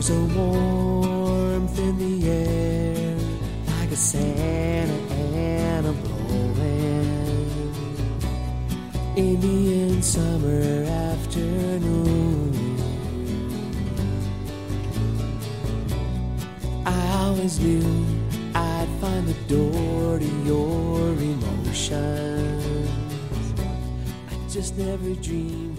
There's a warmth in the air, like a Santa Ana blowing. Indian summer afternoon. I always knew I'd find the door to your emotions. I just never dreamed